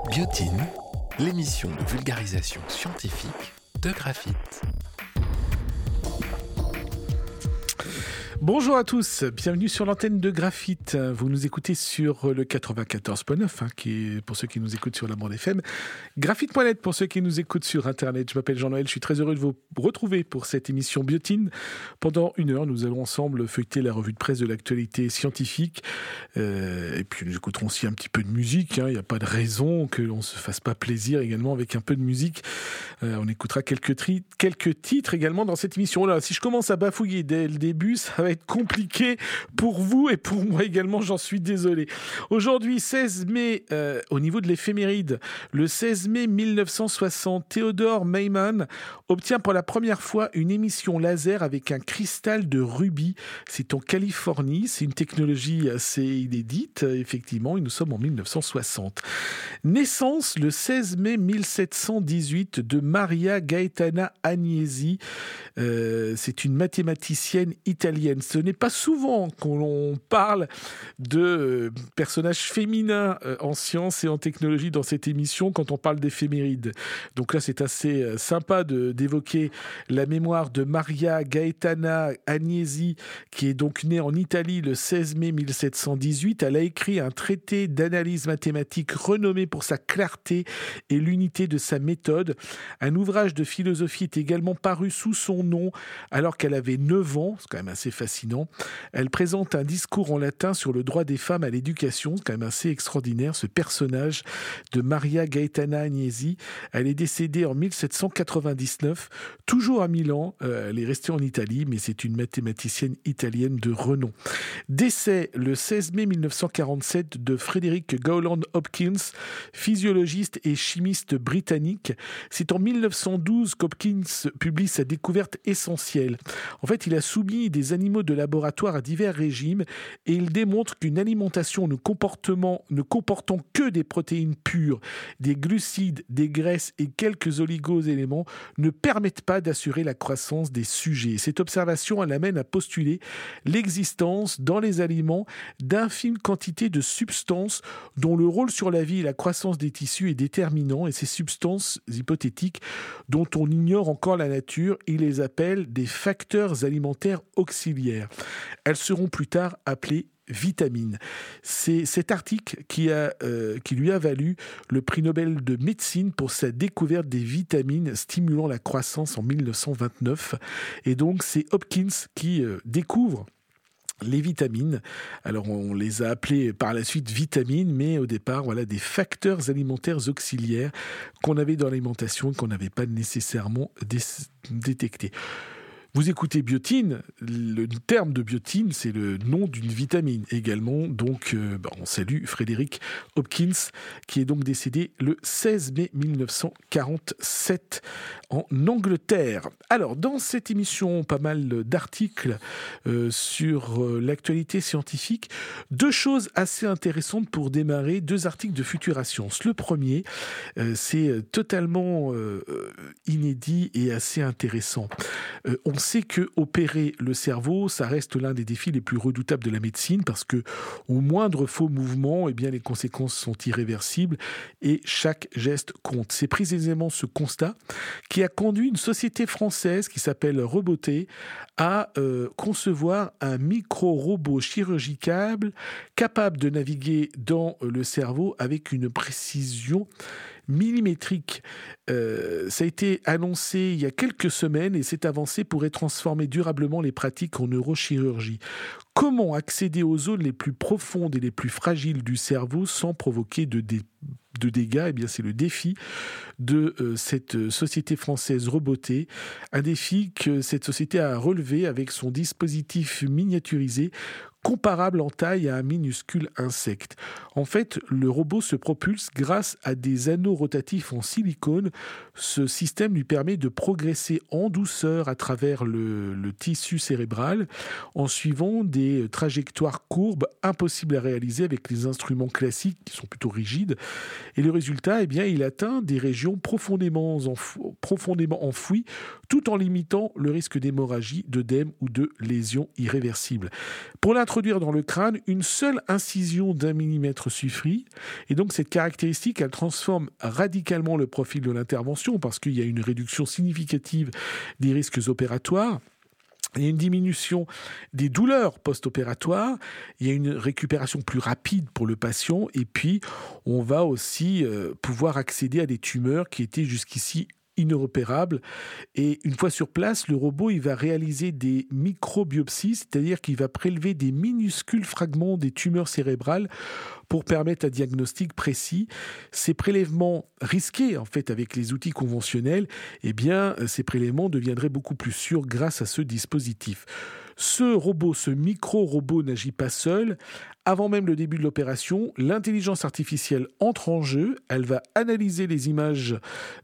Biotine, l'émission de vulgarisation scientifique de Graphite. Bonjour à tous, bienvenue sur l'antenne de Graphite. Vous nous écoutez sur le 94.9, qui est pour ceux qui nous écoutent sur la bande FM. Graphite.net pour ceux qui nous écoutent sur Internet. Je m'appelle Jean-Noël, je suis très heureux de vous retrouver pour cette émission Biotine. Pendant 1 heure, nous allons ensemble feuilleter la revue de presse de l'actualité scientifique. Et puis nous écouterons aussi un petit peu de musique. Il n'y a pas de raison que l'on ne se fasse pas plaisir également avec un peu de musique. On écoutera quelques titres également dans cette émission. Là, si je commence à bafouiller dès le début, ça va être compliqué pour vous et pour moi également, j'en suis désolé. Aujourd'hui, 16 mai, au niveau de l'éphéméride, le 16 mai 1960, Theodore Maiman obtient pour la première fois une émission laser avec un cristal de rubis. C'est en Californie, c'est une technologie assez inédite, effectivement, et nous sommes en 1960. Naissance, le 16 mai 1718, de Maria Gaetana Agnesi. C'est une mathématicienne italienne. Ce n'est pas souvent qu'on parle de personnages féminins en sciences et en technologie dans cette émission quand on parle d'éphémérides. Donc là, c'est assez sympa d'évoquer la mémoire de Maria Gaetana Agnesi, qui est donc née en Italie le 16 mai 1718. Elle a écrit un traité d'analyse mathématique renommé pour sa clarté et l'unité de sa méthode. Un ouvrage de philosophie est également paru sous son nom alors qu'elle avait 9 ans. C'est quand même assez fascinant. Elle présente un discours en latin sur le droit des femmes à l'éducation. C'est quand même assez extraordinaire, ce personnage de Maria Gaetana Agnesi. Elle est décédée en 1799, toujours à Milan. Elle est restée en Italie, mais c'est une mathématicienne italienne de renom. Décès le 16 mai 1947 de Frederick Gowland Hopkins, physiologiste et chimiste britannique. C'est en 1912 qu'Hopkins publie sa découverte essentielle. En fait, il a soumis des animaux de laboratoire à divers régimes et il démontre qu'une alimentation ne comportant que des protéines pures, des glucides, des graisses et quelques oligo-éléments ne permettent pas d'assurer la croissance des sujets. Cette observation, elle amène à postuler l'existence dans les aliments d'infimes quantités de substances dont le rôle sur la vie et la croissance des tissus est déterminant, et ces substances hypothétiques dont on ignore encore la nature, il les appelle des facteurs alimentaires auxiliaires. Elles seront plus tard appelées vitamines. C'est cet article qui lui a valu le prix Nobel de médecine pour sa découverte des vitamines stimulant la croissance en 1929. Et donc c'est Hopkins qui découvre les vitamines. Alors on les a appelées par la suite vitamines, mais au départ, des facteurs alimentaires auxiliaires qu'on avait dans l'alimentation et qu'on n'avait pas nécessairement détectés. Vous écoutez Biotine, le terme de biotine, c'est le nom d'une vitamine également. Donc, on salue Frederick Hopkins, qui est donc décédé le 16 mai 1947 en Angleterre. Alors, dans cette émission, pas mal d'articles sur l'actualité scientifique. 2 choses assez intéressantes pour démarrer, 2 articles de Futura Science. Le premier, c'est totalement inédit et assez intéressant. On sait que opérer le cerveau, ça reste l'un des défis les plus redoutables de la médecine parce que au moindre faux mouvement, les conséquences sont irréversibles et chaque geste compte. C'est précisément ce constat qui a conduit une société française qui s'appelle Roboté à concevoir un micro-robot chirurgical capable de naviguer dans le cerveau avec une précision millimétrique. Ça a été annoncé il y a quelques semaines et cette avancée pourrait transformer durablement les pratiques en neurochirurgie. Comment accéder aux zones les plus profondes et les plus fragiles du cerveau sans provoquer de dégâts? C'est le défi de cette société française Roboté, un défi que cette société a relevé avec son dispositif miniaturisé comparable en taille à un minuscule insecte. En fait, le robot se propulse grâce à des anneaux rotatifs en silicone. Ce système lui permet de progresser en douceur à travers le tissu cérébral en suivant des trajectoires courbes impossibles à réaliser avec les instruments classiques qui sont plutôt rigides. Et le résultat, il atteint des régions profondément enfouies tout en limitant le risque d'hémorragie, d'œdème ou de lésions irréversibles. Pour l'introduire introduire dans le crâne une seule incision d'1 millimètre suffit. Et donc cette caractéristique, elle transforme radicalement le profil de l'intervention parce qu'il y a une réduction significative des risques opératoires. Il y a une diminution des douleurs post-opératoires, il y a une récupération plus rapide pour le patient et puis on va aussi pouvoir accéder à des tumeurs qui étaient jusqu'ici inopérable. Et une fois sur place, le robot il va réaliser des microbiopsies, c'est-à-dire qu'il va prélever des minuscules fragments des tumeurs cérébrales pour permettre un diagnostic précis. Ces prélèvements risqués, en fait, avec les outils conventionnels, eh bien, ces prélèvements deviendraient beaucoup plus sûrs grâce à ce dispositif. Ce micro-robot n'agit pas seul. Avant même le début de l'opération, l'intelligence artificielle entre en jeu. Elle va analyser les images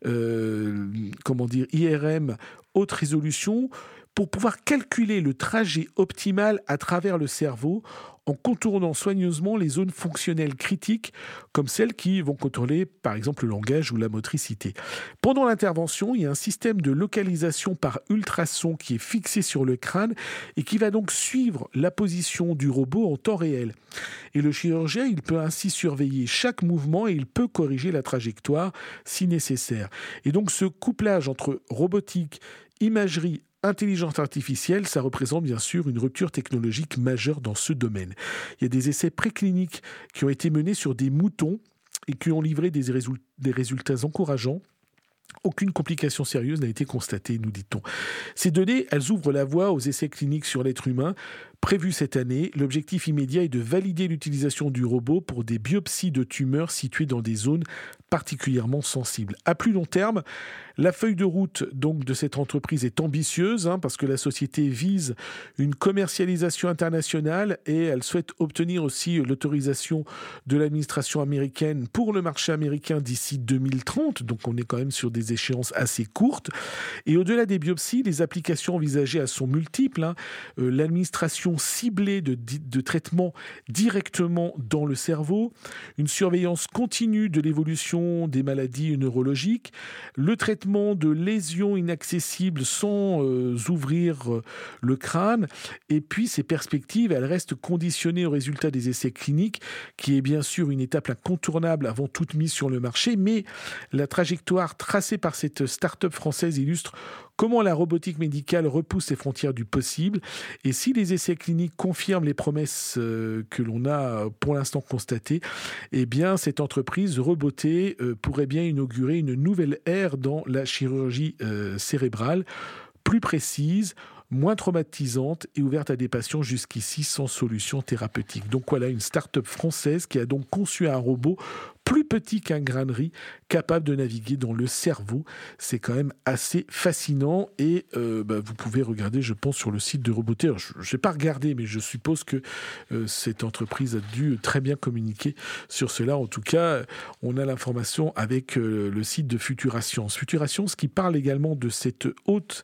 IRM haute résolution pour pouvoir calculer le trajet optimal à travers le cerveau en contournant soigneusement les zones fonctionnelles critiques comme celles qui vont contrôler par exemple le langage ou la motricité. Pendant l'intervention, il y a un système de localisation par ultrasons qui est fixé sur le crâne et qui va donc suivre la position du robot en temps réel. Et le chirurgien, il peut ainsi surveiller chaque mouvement et il peut corriger la trajectoire si nécessaire. Et donc ce couplage entre robotique, imagerie, intelligence artificielle, ça représente bien sûr une rupture technologique majeure dans ce domaine. Il y a des essais précliniques qui ont été menés sur des moutons et qui ont livré des résultats encourageants. Aucune complication sérieuse n'a été constatée, nous dit-on. Ces données, elles ouvrent la voie aux essais cliniques sur l'être humain prévus cette année. L'objectif immédiat est de valider l'utilisation du robot pour des biopsies de tumeurs situées dans des zones particulièrement sensibles. À plus long terme, la feuille de route donc de cette entreprise est ambitieuse parce que la société vise une commercialisation internationale et elle souhaite obtenir aussi l'autorisation de l'administration américaine pour le marché américain d'ici 2030. Donc on est quand même sur des échéances assez courtes. Et au-delà des biopsies, les applications envisagées sont multiples. L'administration ciblée de traitements directement dans le cerveau, une surveillance continue de l'évolution des maladies neurologiques, le traitement de lésions inaccessibles sans ouvrir le crâne, et puis ces perspectives, elles restent conditionnées au résultat des essais cliniques, qui est bien sûr une étape incontournable avant toute mise sur le marché, mais la trajectoire tracée par cette start-up française illustre comment la robotique médicale repousse les frontières du possible. Et si les essais cliniques confirment les promesses que l'on a pour l'instant constatées, eh bien, cette entreprise robotée pourrait bien inaugurer une nouvelle ère dans la chirurgie cérébrale, plus précise, moins traumatisante et ouverte à des patients jusqu'ici sans solution thérapeutique. Donc voilà, une start-up française qui a donc conçu un robot plus petit qu'un grain de riz, capable de naviguer dans le cerveau. C'est quand même assez fascinant et vous pouvez regarder, je pense, sur le site de Roboté. Je n'ai pas regardé, mais je suppose que cette entreprise a dû très bien communiquer sur cela. En tout cas, on a l'information avec le site de Futura Science. Futura Science qui parle également de cette haute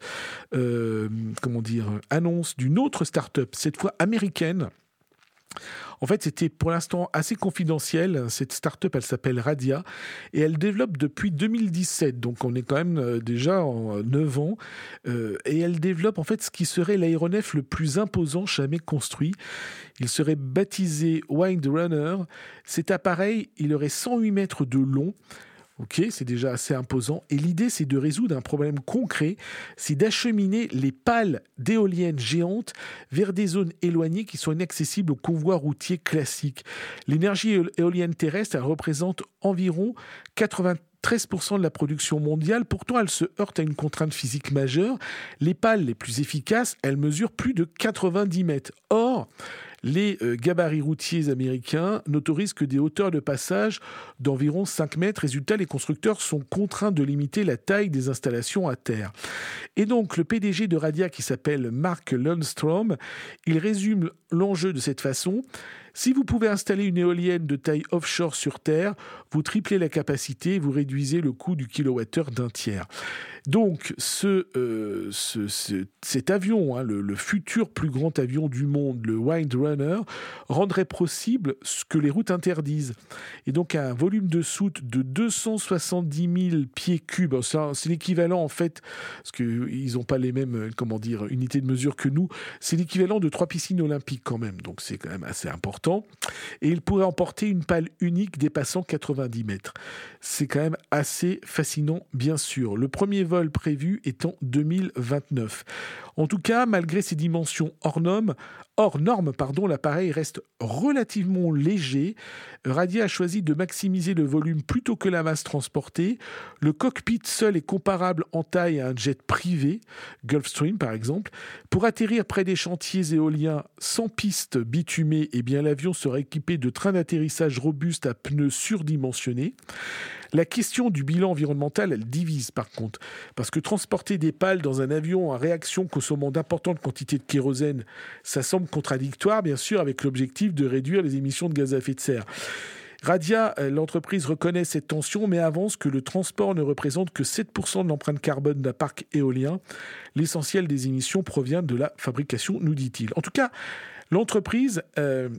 annonce d'une autre start-up, cette fois américaine. En fait, c'était pour l'instant assez confidentiel. Cette start-up, elle s'appelle Radia et elle développe depuis 2017. Donc, on est quand même déjà en 9 ans. Et elle développe en fait ce qui serait l'aéronef le plus imposant jamais construit. Il serait baptisé Windrunner. Cet appareil, il aurait 108 mètres de long. Ok, c'est déjà assez imposant. Et l'idée, c'est de résoudre un problème concret, c'est d'acheminer les pales d'éoliennes géantes vers des zones éloignées qui sont inaccessibles aux convois routiers classiques. L'énergie éolienne terrestre, elle représente environ 93% de la production mondiale. Pourtant, elle se heurte à une contrainte physique majeure. Les pales les plus efficaces, elles mesurent plus de 90 mètres. Or, les gabarits routiers américains n'autorisent que des hauteurs de passage d'environ 5 mètres. Résultat, les constructeurs sont contraints de limiter la taille des installations à terre. Et donc, le PDG de Radia, qui s'appelle Mark Lundstrom, il résume l'enjeu de cette façon. Si vous pouvez installer une éolienne de taille offshore sur Terre, vous triplez la capacité et vous réduisez le coût du kilowattheure d'un tiers. Donc, cet avion, le futur plus grand avion du monde, le Windrunner, rendrait possible ce que les routes interdisent. Et donc, un volume de soute de 270 000 pieds cubes. C'est l'équivalent, en fait, parce qu'ils n'ont pas les mêmes, unités de mesure que nous. C'est l'équivalent de 3 piscines olympiques quand même. Donc, c'est quand même assez important. Et il pourrait emporter une pale unique dépassant 90 mètres. C'est quand même assez fascinant, bien sûr. Le premier vol prévu est en 2029. En tout cas, malgré ses dimensions hors normes, l'appareil reste relativement léger. Radia a choisi de maximiser le volume plutôt que la masse transportée. Le cockpit seul est comparable en taille à un jet privé, Gulfstream par exemple. Pour atterrir près des chantiers éoliens sans piste bitumée, l'avion sera équipé de trains d'atterrissage robustes à pneus surdimensionnés. La question du bilan environnemental, elle divise par contre. Parce que transporter des pales dans un avion à réaction consommant d'importantes quantités de kérosène, ça semble contradictoire, bien sûr, avec l'objectif de réduire les émissions de gaz à effet de serre. Radia, l'entreprise reconnaît cette tension, mais avance que le transport ne représente que 7% de l'empreinte carbone d'un parc éolien. L'essentiel des émissions provient de la fabrication, nous dit-il. En tout cas, l'entreprise, elle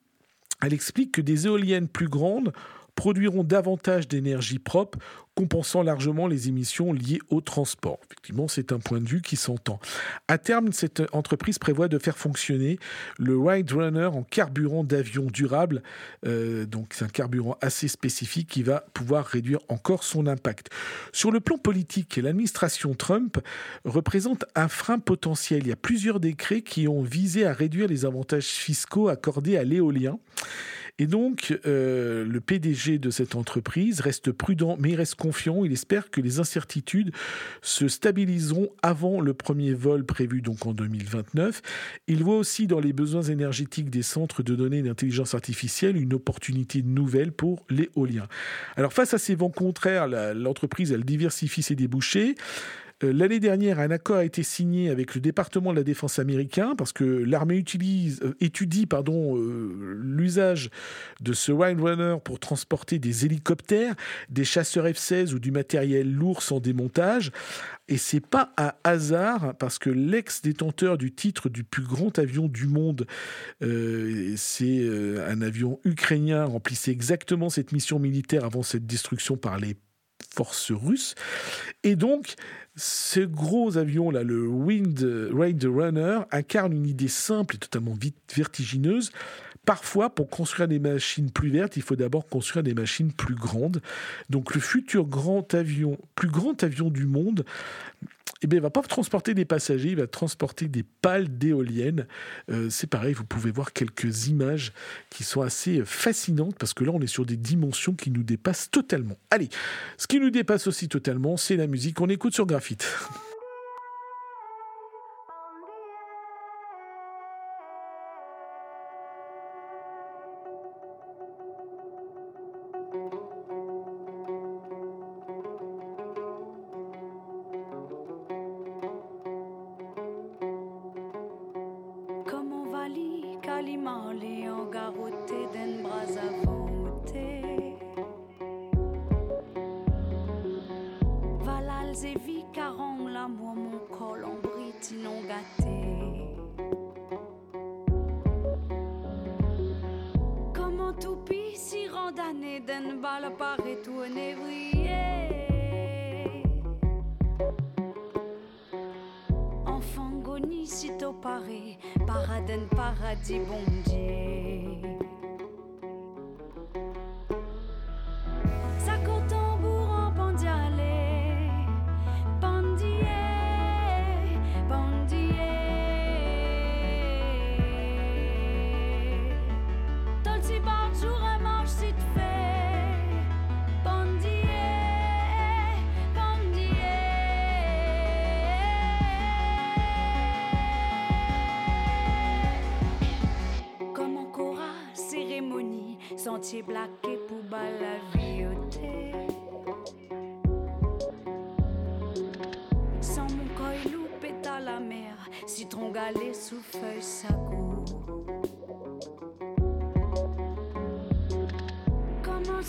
explique que des éoliennes plus grandes produiront davantage d'énergie propre, compensant largement les émissions liées au transport. Effectivement, c'est un point de vue qui s'entend. À terme, cette entreprise prévoit de faire fonctionner le Windrunner en carburant d'avion durable. Donc, c'est un carburant assez spécifique qui va pouvoir réduire encore son impact. Sur le plan politique, l'administration Trump représente un frein potentiel. Il y a plusieurs décrets qui ont visé à réduire les avantages fiscaux accordés à l'éolien. Et donc, le PDG de cette entreprise reste prudent, mais il reste confiant. Il espère que les incertitudes se stabiliseront avant le premier vol prévu donc en 2029. Il voit aussi dans les besoins énergétiques des centres de données d'intelligence artificielle une opportunité nouvelle pour l'éolien. Alors, face à ces vents contraires, l'entreprise, elle diversifie ses débouchés. L'année dernière, un accord a été signé avec le département de la Défense américain parce que l'armée étudie l'usage de ce Windrunner pour transporter des hélicoptères, des chasseurs F-16 ou du matériel lourd sans démontage. Et c'est pas un hasard parce que l'ex-détenteur du titre du plus grand avion du monde, c'est un avion ukrainien, remplissait exactement cette mission militaire avant cette destruction par les forces russes. Et donc, ce gros avion-là, le Windrunner, incarne une idée simple et totalement vertigineuse. Parfois, pour construire des machines plus vertes, il faut d'abord construire des machines plus grandes. Donc, le futur plus grand avion du monde, il ne va pas transporter des passagers, il va transporter des pales d'éoliennes. C'est pareil, vous pouvez voir quelques images qui sont assez fascinantes parce que là, on est sur des dimensions qui nous dépassent totalement. Allez, ce qui nous dépasse aussi totalement, c'est la musique. On écoute sur Graphite. Paradis bon Dieu. Ça compte tambour en pandialé, pandier, pandier. Tolsi bar jour un marche si te fait, pandier, pandier. Sentier blaqué pour balavioter. Sans mon coil loupé à la mer, citron galé sous feuille sagou.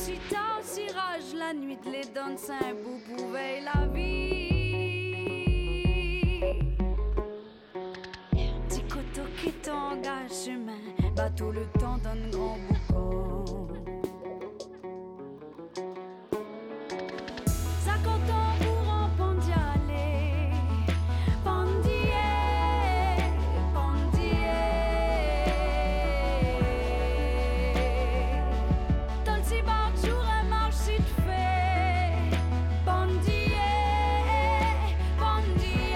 chita au cirage, la nuit de les donne, c'est un beau pouveille la vie. Petit couteau qui t'engage chemin, bateau le temps d'un grand boucan. Ça content pour en pendialer, pendier, pendier. Dans le cibar, jour un marche si tu fais, pendier, pendier.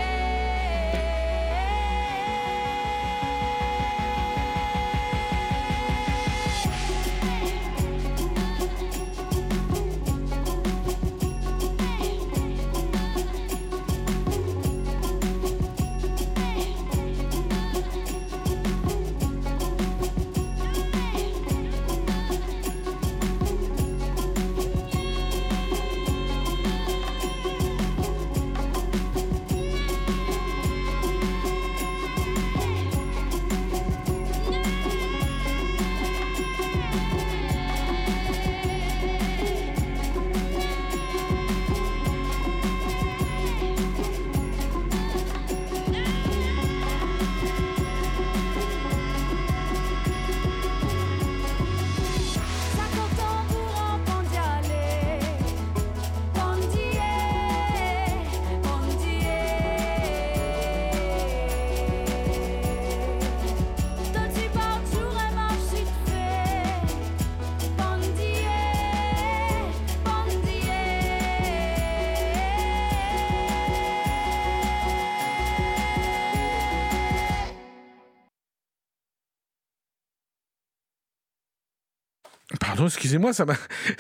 Ça content pour en pendialer, pendier, pendier. Dans le cibar, jour un marche si tu fais, pendier, pendier. Pardon, excusez-moi, ça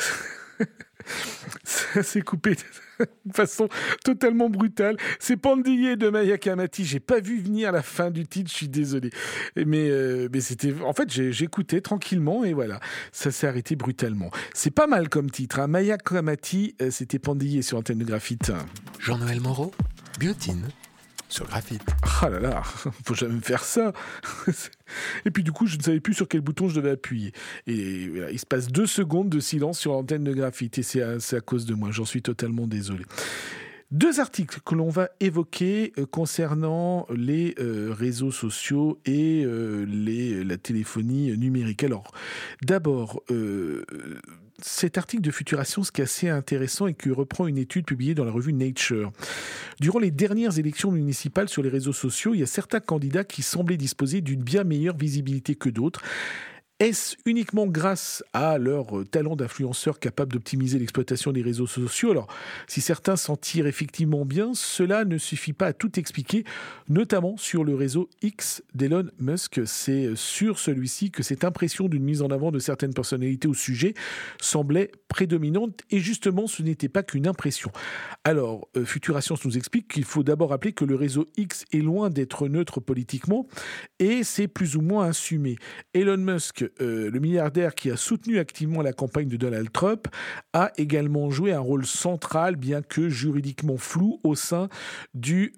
s'est coupé de façon totalement brutale. C'est Pandillé de Maya Kamati. J'ai pas vu venir la fin du titre, je suis désolé. Mais c'était... En fait, j'écoutais tranquillement et voilà, ça s'est arrêté brutalement. C'est pas mal comme titre, hein. Maya Kamati, c'était Pandillé sur Antenne de Graphite. Jean-Noël Moreau, Biotine, sur Graphite. Ah là là, faut jamais me faire ça. Et puis du coup, je ne savais plus sur quel bouton je devais appuyer. Et voilà, il se passe 2 secondes de silence sur l'antenne de Graphite. Et c'est à cause de moi, j'en suis totalement désolé. 2 articles que l'on va évoquer concernant les réseaux sociaux et la téléphonie numérique. Alors, d'abord, cet article de Futuration, ce qui est assez intéressant et qui reprend une étude publiée dans la revue Nature. Durant les dernières élections municipales sur les réseaux sociaux, il y a certains candidats qui semblaient disposer d'une bien meilleure visibilité que d'autres. Est-ce uniquement grâce à leur talent d'influenceurs capables d'optimiser l'exploitation des réseaux sociaux ? Alors, si certains s'en tirent effectivement bien, cela ne suffit pas à tout expliquer, notamment sur le réseau X d'Elon Musk. C'est sur celui-ci que cette impression d'une mise en avant de certaines personnalités au sujet semblait prédominante. Et justement, ce n'était pas qu'une impression. Alors, Futuration nous explique qu'il faut d'abord rappeler que le réseau X est loin d'être neutre politiquement et c'est plus ou moins assumé. Elon Musk, le milliardaire qui a soutenu activement la campagne de Donald Trump, a également joué un rôle central, bien que juridiquement flou, au sein du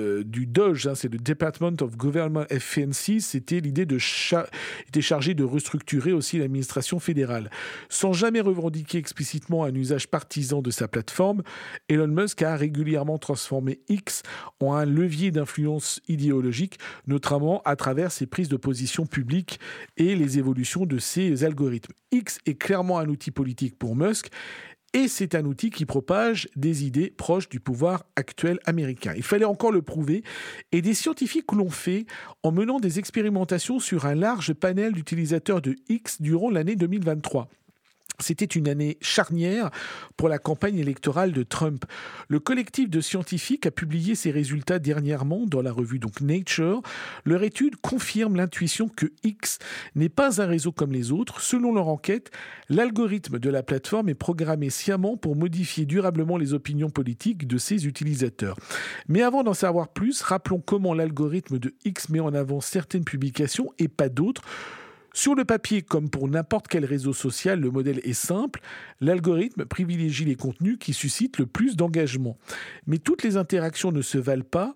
DOGE, hein, c'est le Department of Government Efficiency. C'était l'idée était chargé de restructurer aussi l'administration fédérale. Sans jamais revendiquer explicitement un usage partisan de sa plateforme, Elon Musk a régulièrement transformé X en un levier d'influence idéologique, notamment à travers ses prises de position publiques et les évolutions de ses algorithmes. X est clairement un outil politique pour Musk et c'est un outil qui propage des idées proches du pouvoir actuel américain. Il fallait encore le prouver et des scientifiques l'ont fait en menant des expérimentations sur un large panel d'utilisateurs de X durant l'année 2023. C'était une année charnière pour la campagne électorale de Trump. Le collectif de scientifiques a publié ses résultats dernièrement dans la revue Nature. Leur étude confirme l'intuition que X n'est pas un réseau comme les autres. Selon leur enquête, l'algorithme de la plateforme est programmé sciemment pour modifier durablement les opinions politiques de ses utilisateurs. Mais avant d'en savoir plus, rappelons comment l'algorithme de X met en avant certaines publications et pas d'autres. Sur le papier, comme pour n'importe quel réseau social, le modèle est simple. L'algorithme privilégie les contenus qui suscitent le plus d'engagement. Mais toutes les interactions ne se valent pas.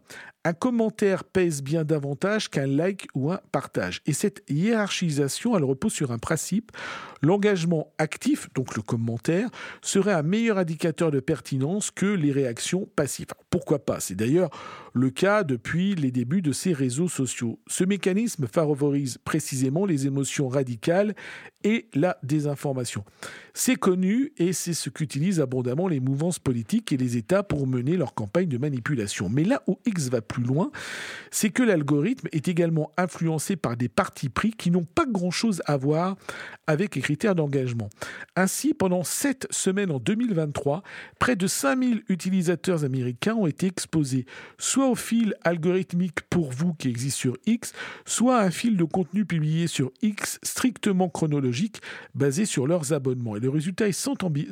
Un commentaire pèse bien davantage qu'un like ou un partage. Et cette hiérarchisation, elle repose sur un principe. L'engagement actif, donc le commentaire, serait un meilleur indicateur de pertinence que les réactions passives. Alors, pourquoi pas ? C'est d'ailleurs le cas depuis les débuts de ces réseaux sociaux. Ce mécanisme favorise précisément les émotions radicales et la désinformation. C'est connu et c'est ce qu'utilisent abondamment les mouvances politiques et les États pour mener leur campagne de manipulation. Mais là où X va plus loin, c'est que l'algorithme est également influencé par des partis pris qui n'ont pas grand-chose à voir avec les critères d'engagement. Ainsi, pendant 7 semaines en 2023, près de 5000 utilisateurs américains ont été exposés soit au fil algorithmique pour vous qui existe sur X, soit à un fil de contenu publié sur X strictement chronologique basé sur leurs abonnements. Et le résultat est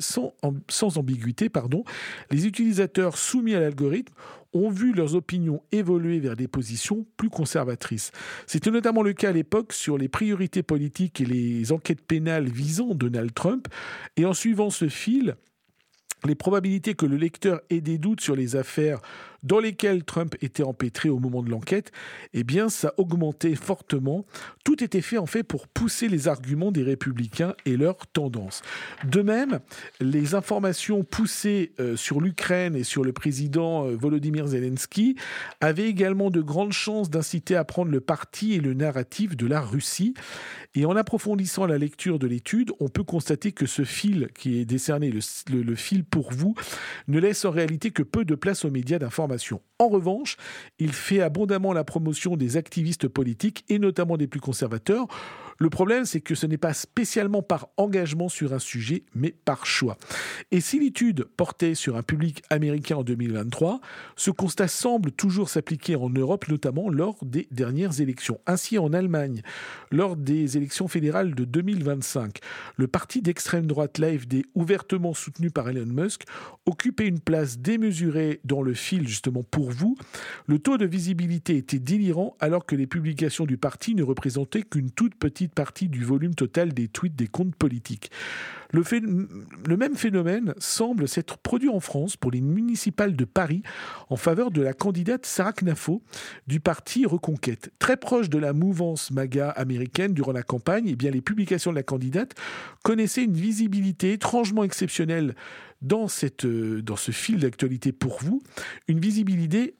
sans ambiguïté. Les utilisateurs soumis à l'algorithme ont vu leurs opinions évoluer vers des positions plus conservatrices. C'était notamment le cas à l'époque sur les priorités politiques et les enquêtes pénales visant Donald Trump. Et en suivant ce fil, les probabilités que le lecteur ait des doutes sur les affaires dans lesquelles Trump était empêtré au moment de l'enquête, eh bien, ça augmentait fortement. Tout était fait, en fait, pour pousser les arguments des républicains et leurs tendances. De même, les informations poussées sur l'Ukraine et sur le président Volodymyr Zelensky avaient également de grandes chances d'inciter à prendre le parti et le narratif de la Russie. Et en approfondissant la lecture de l'étude, on peut constater que ce fil qui est décerné, le fil pour vous, ne laisse en réalité que peu de place aux médias d'information. En revanche, il fait abondamment la promotion des activistes politiques et notamment des plus conservateurs. Le problème, c'est que ce n'est pas spécialement par engagement sur un sujet, mais par choix. Et si l'étude portait sur un public américain en 2023, ce constat semble toujours s'appliquer en Europe, notamment lors des dernières élections. Ainsi, en Allemagne, lors des élections fédérales de 2025, le parti d'extrême droite l'AfD, ouvertement soutenu par Elon Musk, occupait une place démesurée dans le fil, justement pour vous. Le taux de visibilité était délirant, alors que les publications du parti ne représentaient qu'une toute petite partie du volume total des tweets des comptes politiques. Le même phénomène semble s'être produit en France pour les municipales de Paris en faveur de la candidate Sarah Knafo du parti Reconquête. Très proche de la mouvance MAGA américaine durant la campagne, eh bien, les publications de la candidate connaissaient une visibilité étrangement exceptionnelle dans ce fil d'actualité pour vous, une visibilité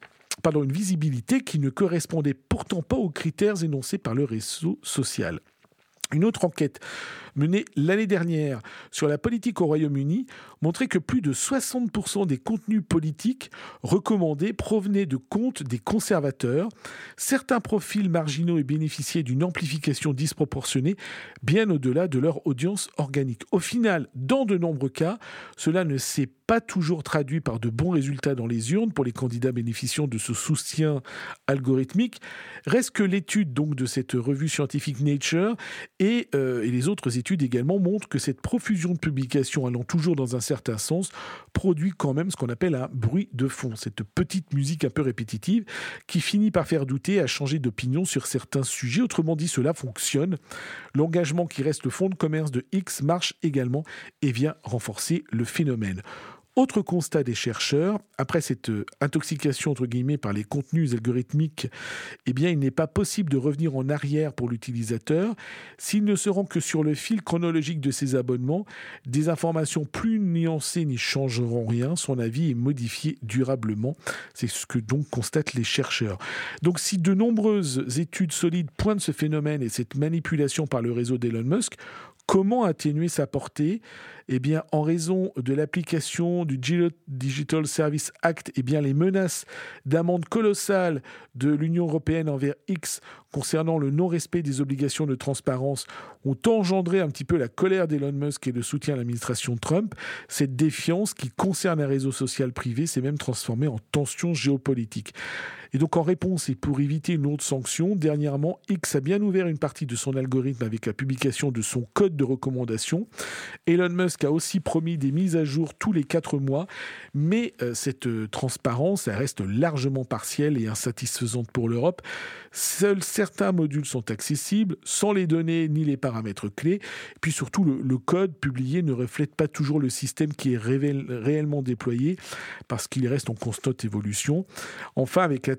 qui ne correspondait pourtant pas aux critères énoncés par le réseau social. Une autre enquête menée l'année dernière sur la politique au Royaume-Uni montrait que plus de 60% des contenus politiques recommandés provenaient de comptes des conservateurs. Certains profils marginaux et bénéficiaient d'une amplification disproportionnée, bien au-delà de leur audience organique. Au final, dans de nombreux cas, cela ne s'est pas toujours traduit par de bons résultats dans les urnes pour les candidats bénéficiant de ce soutien algorithmique. Reste que l'étude donc de cette revue scientifique Nature et les autres études également montrent que cette profusion de publications allant toujours dans un certain sens produit quand même ce qu'on appelle un bruit de fond, cette petite musique un peu répétitive qui finit par faire douter à changer d'opinion sur certains sujets. Autrement dit, cela fonctionne. L'engagement qui reste le fonds de commerce de X marche également et vient renforcer le phénomène. Autre constat des chercheurs, après cette intoxication entre guillemets par les contenus algorithmiques, eh bien, il n'est pas possible de revenir en arrière pour l'utilisateur. S'il ne se rend que sur le fil chronologique de ses abonnements, des informations plus nuancées n'y changeront rien. Son avis est modifié durablement. C'est ce que donc constatent les chercheurs. Donc, si de nombreuses études solides pointent ce phénomène et cette manipulation par le réseau d'Elon Musk, comment atténuer sa portée ? Eh bien, en raison de l'application du Digital Services Act, eh bien, les menaces d'amende colossales de l'Union européenne envers X concernant le non-respect des obligations de transparence ont engendré un petit peu la colère d'Elon Musk et le soutien à l'administration Trump. Cette défiance qui concerne un réseau social privé s'est même transformée en tension géopolitique. Et donc, en réponse et pour éviter une autre sanction, dernièrement, X a bien ouvert une partie de son algorithme avec la publication de son code de recommandation. Elon Musk a aussi promis des mises à jour tous les 4 mois, mais cette transparence, elle reste largement partielle et insatisfaisante pour l'Europe. Seuls certains modules sont accessibles, sans les données ni les paramètres clés. Et puis surtout, le code publié ne reflète pas toujours le système qui est réellement déployé, parce qu'il reste en constante évolution. Enfin, avec la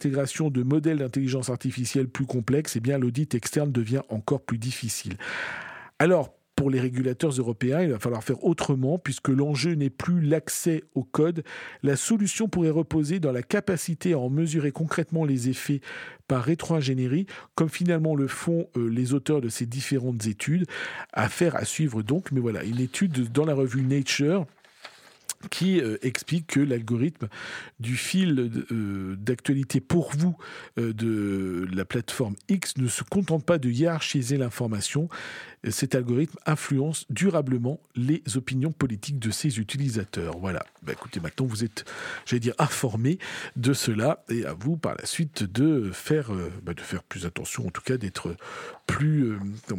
l'intégration de modèles d'intelligence artificielle plus complexes, eh bien, l'audit externe devient encore plus difficile. Alors, pour les régulateurs européens, il va falloir faire autrement puisque l'enjeu n'est plus l'accès au code. La solution pourrait reposer dans la capacité à en mesurer concrètement les effets par rétro-ingénierie, comme finalement le font les auteurs de ces différentes études. Affaire à suivre donc, mais voilà, une étude dans la revue Nature qui explique que l'algorithme du fil d'actualité pour vous de la plateforme X ne se contente pas de hiérarchiser l'information. Cet algorithme influence durablement les opinions politiques de ses utilisateurs. Voilà. Écoutez, maintenant vous êtes, informés de cela et à vous par la suite de faire plus attention, en tout cas d'être plus,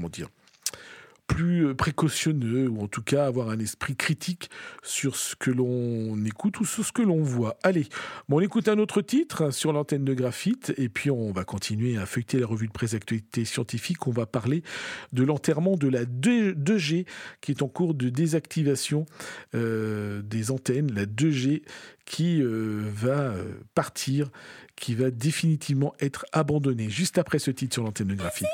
plus précautionneux, ou en tout cas avoir un esprit critique sur ce que l'on écoute ou sur ce que l'on voit. Allez, on écoute un autre titre sur l'antenne de Graphite, et puis on va continuer à feuilleter la revue de presse d'actualité scientifique. On va parler de l'enterrement de la 2G, qui est en cours de désactivation des antennes, la 2G qui va partir, qui va définitivement être abandonnée. Juste après ce titre sur l'antenne de Graphite.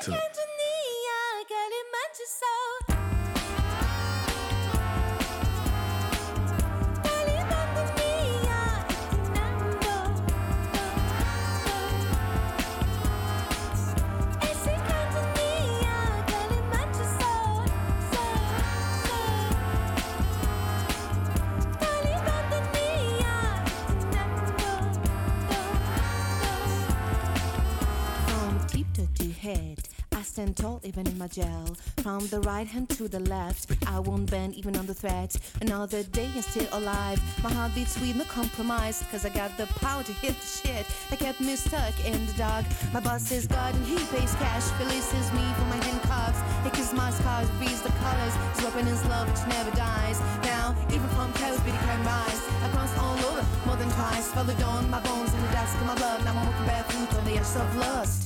Stand tall even in my gel. From the right hand to the left, I won't bend even on the threat. Another day and still alive. My heart beats sweet, no compromise. Cause I got the power to hit the shit that kept me stuck in the dark. My boss is God and he pays cash. Releases me from my handcuffs. He kisses my scars, reads the colors. His weapon is love which never dies. Now, even from chaos, beauty can rise. I crossed all over, more than twice. Followed on my bones in the dust of my blood. Now I'm walking barefoot on the edge of lust.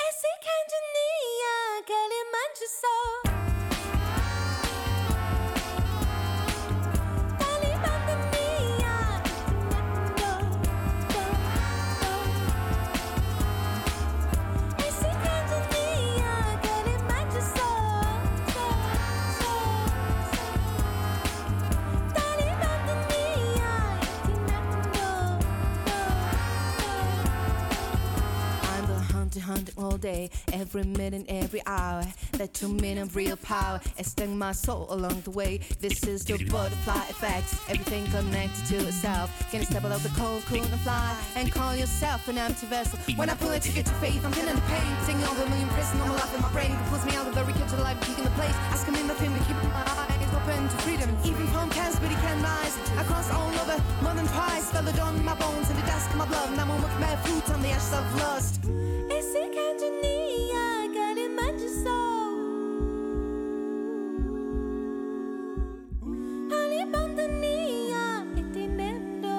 All day, every minute, every hour. That 2 minutes of real power extend my soul along the way. This is the butterfly effect. Everything connected to itself. Can you step out of the cold, cool and fly and call yourself an empty vessel? When I pull it to get to faith, I'm feeling the pain. Singing over a million prison, all my life in my brain. It pulls me out of the wreckage of life, kicking the place. Asking me nothing but keeping my eyes open to freedom. Even from cancer, but he can rise. I crossed all over, more than twice. Followed on my bones in the dust of my blood. Now I'm walking barefoot on the ashes of lust. Esse cantonia, calimante sol. Alibandania, entendendo.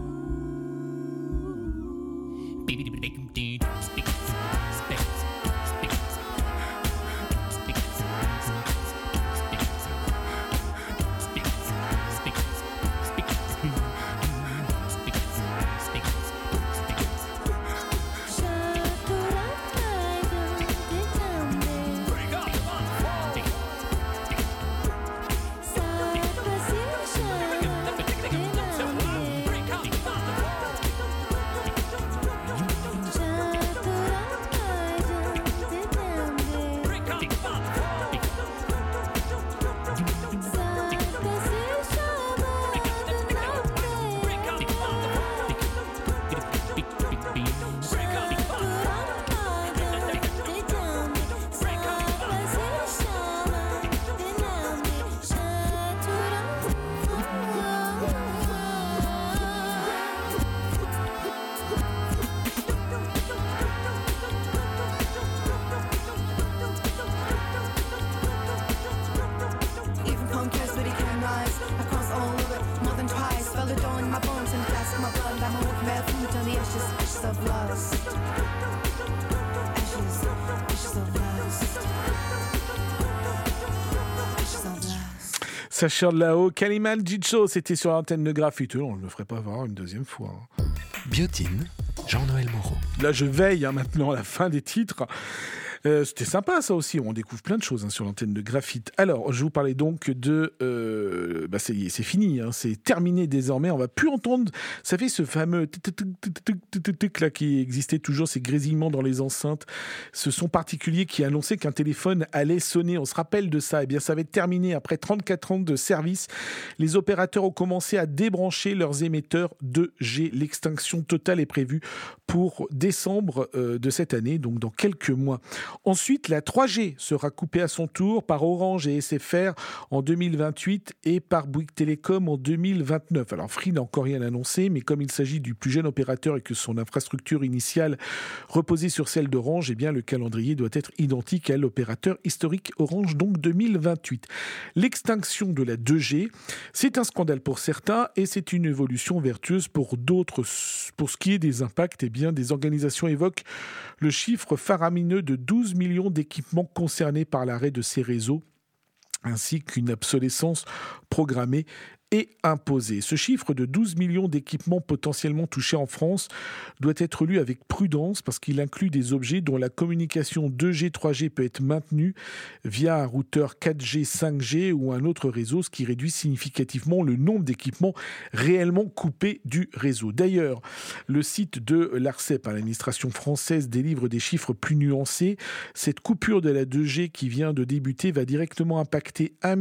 Sacha Lao, Kalimanjaro, c'était sur l'antenne de Graphite. On ne le ferait pas voir une deuxième fois. Biotine, Jean-Noël Moreau. Là, je veille maintenant à la fin des titres. C'était sympa ça aussi, on découvre plein de choses sur l'antenne de Graphite. Alors, je vous parlais donc de... c'est fini, c'est terminé désormais, on va plus entendre, ça fait ce fameux là qui existait toujours, ces grésillements dans les enceintes, ce son particulier qui annonçait qu'un téléphone allait sonner, on se rappelle de ça, et bien ça va être terminé après 34 ans de service. Les opérateurs ont commencé à débrancher leurs émetteurs 2G, l'extinction totale est prévue pour décembre de cette année, donc dans quelques mois. Ensuite, la 3G sera coupée à son tour par Orange et SFR en 2028 et par Bouygues Télécom en 2029. Alors Free n'a encore rien annoncé, mais comme il s'agit du plus jeune opérateur et que son infrastructure initiale reposait sur celle d'Orange, eh bien le calendrier doit être identique à l'opérateur historique Orange, donc 2028. L'extinction de la 2G, c'est un scandale pour certains et c'est une évolution vertueuse pour d'autres. Pour ce qui est des impacts, eh bien des organisations évoquent le chiffre faramineux de 12 millions d'équipements concernés par l'arrêt de ces réseaux, ainsi qu'une obsolescence programmée et imposée. Ce chiffre de 12 millions d'équipements potentiellement touchés en France doit être lu avec prudence parce qu'il inclut des objets dont la communication 2G, 3G peut être maintenue via un routeur 4G, 5G ou un autre réseau, ce qui réduit significativement le nombre d'équipements réellement coupés du réseau. D'ailleurs, le site de l'ARCEP, l'administration française, délivre des chiffres plus nuancés. Cette coupure de la 2G qui vient de débuter va directement impacter 1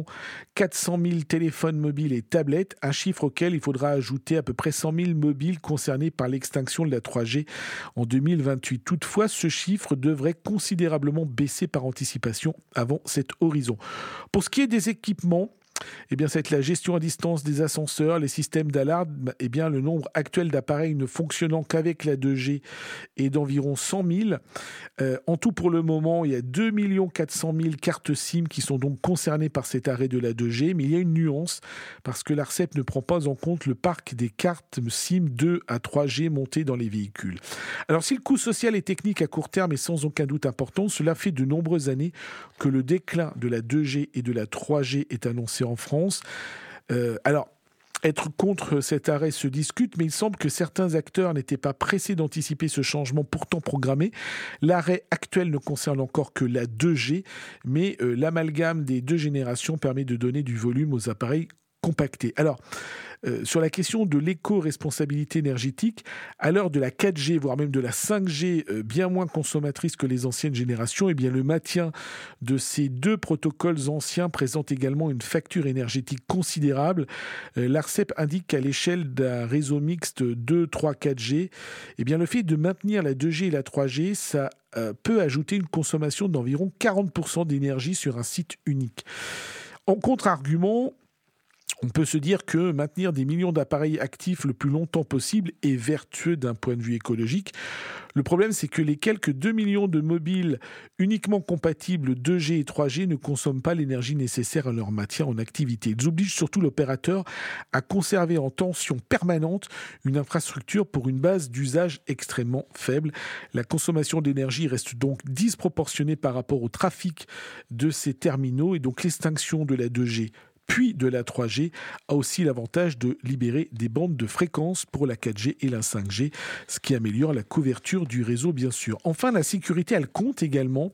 400 000 téléphones mobiles et tablettes, un chiffre auquel il faudra ajouter à peu près 100 000 mobiles concernés par l'extinction de la 3G en 2028. Toutefois, ce chiffre devrait considérablement baisser par anticipation avant cet horizon. Pour ce qui est des équipements, eh bien, ça va être la gestion à distance des ascenseurs, les systèmes d'alarme. Eh bien, le nombre actuel d'appareils ne fonctionnant qu'avec la 2G est d'environ 100 000. En tout, pour le moment, il y a 2 400 000 cartes SIM qui sont donc concernées par cet arrêt de la 2G. Mais il y a une nuance, parce que l'ARCEP ne prend pas en compte le parc des cartes SIM 2 à 3G montées dans les véhicules. Alors, si le coût social et technique à court terme est sans aucun doute important, cela fait de nombreuses années que le déclin de la 2G et de la 3G est annoncé en France. Alors, être contre cet arrêt se discute, mais il semble que certains acteurs n'étaient pas pressés d'anticiper ce changement pourtant programmé. L'arrêt actuel ne concerne encore que la 2G, mais l'amalgame des deux générations permet de donner du volume aux appareils compactés. Alors, sur la question de l'éco-responsabilité énergétique, à l'heure de la 4G, voire même de la 5G, bien moins consommatrice que les anciennes générations, eh bien le maintien de ces deux protocoles anciens présente également une facture énergétique considérable. L'ARCEP indique qu'à l'échelle d'un réseau mixte 2, 3, 4G, eh bien le fait de maintenir la 2G et la 3G, ça peut ajouter une consommation d'environ 40% d'énergie sur un site unique. En contre-argument, on peut se dire que maintenir des millions d'appareils actifs le plus longtemps possible est vertueux d'un point de vue écologique. Le problème, c'est que les quelques 2 millions de mobiles uniquement compatibles 2G et 3G ne consomment pas l'énergie nécessaire à leur maintien en activité. Ils obligent surtout l'opérateur à conserver en tension permanente une infrastructure pour une base d'usage extrêmement faible. La consommation d'énergie reste donc disproportionnée par rapport au trafic de ces terminaux et donc l'extinction de la 2G puis de la 3G a aussi l'avantage de libérer des bandes de fréquences pour la 4G et la 5G, ce qui améliore la couverture du réseau, bien sûr. Enfin, la sécurité, elle compte également.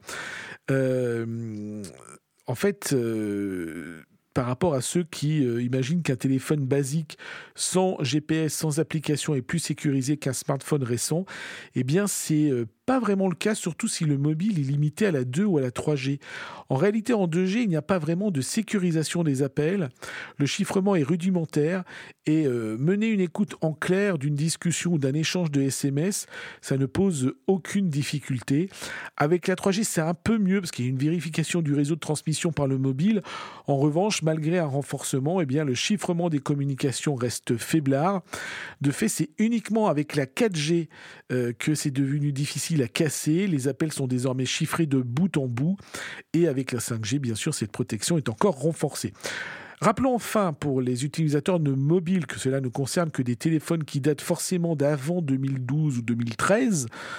Par rapport à ceux qui imaginent qu'un téléphone basique sans GPS, sans application est plus sécurisé qu'un smartphone récent, eh bien c'est pas vraiment le cas, surtout si le mobile est limité à la 2 ou à la 3G. En réalité, en 2G, il n'y a pas vraiment de sécurisation des appels. Le chiffrement est rudimentaire et mener une écoute en clair d'une discussion ou d'un échange de SMS, ça ne pose aucune difficulté. Avec la 3G, c'est un peu mieux parce qu'il y a une vérification du réseau de transmission par le mobile. En revanche, malgré un renforcement, eh bien, le chiffrement des communications reste faiblard. De fait, c'est uniquement avec la 4G que c'est devenu difficile à casser. Les appels sont désormais chiffrés de bout en bout. Et avec la 5G, bien sûr, cette protection est encore renforcée. Rappelons enfin pour les utilisateurs de mobiles que cela ne concerne que des téléphones qui datent forcément d'avant 2012 ou 2013.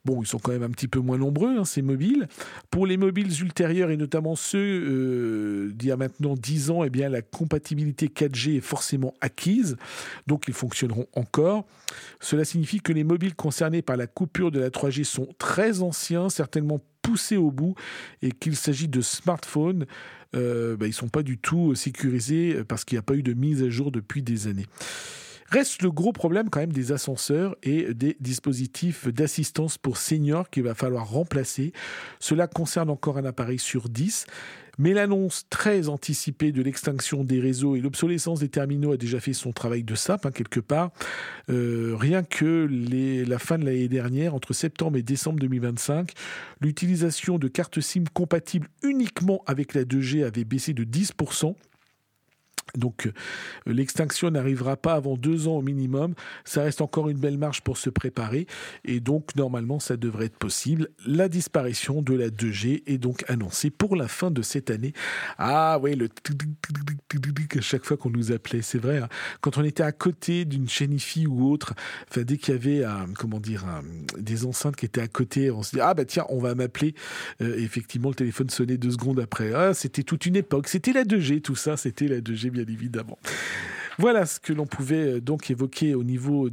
Bon, ils sont quand même un petit peu moins nombreux, hein, ces mobiles. Pour les mobiles ultérieurs, et notamment ceux d'il y a maintenant 10 ans, eh bien, la compatibilité 4G est forcément acquise, donc ils fonctionneront encore. Cela signifie que les mobiles concernés par la coupure de la 3G sont très anciens, certainement poussés au bout, et qu'il s'agit de smartphones, ils ne sont pas du tout sécurisés parce qu'il n'y a pas eu de mise à jour depuis des années. Reste le gros problème quand même des ascenseurs et des dispositifs d'assistance pour seniors qu'il va falloir remplacer. Cela concerne encore un appareil sur 10. Mais l'annonce très anticipée de l'extinction des réseaux et l'obsolescence des terminaux a déjà fait son travail de sape, quelque part. Rien que la fin de l'année dernière, entre septembre et décembre 2025, l'utilisation de cartes SIM compatibles uniquement avec la 2G avait baissé de 10%. Donc l'extinction n'arrivera pas avant 2 ans au minimum. Ça reste encore une belle marge pour se préparer. Et donc normalement ça devrait être possible. La disparition de la 2G est donc annoncée pour la fin de cette année. Ah oui, le à chaque fois qu'on nous appelait, c'est vrai. Hein, quand on était à côté d'une chaîne IFI ou autre, enfin dès qu'il y avait des enceintes qui étaient à côté, on se dit ah bah tiens on va m'appeler. Effectivement le téléphone sonnait 2 secondes après. Ah c'était toute une époque. C'était la 2G tout ça. C'était la 2G bien évidemment. Voilà ce que l'on pouvait donc évoquer au niveau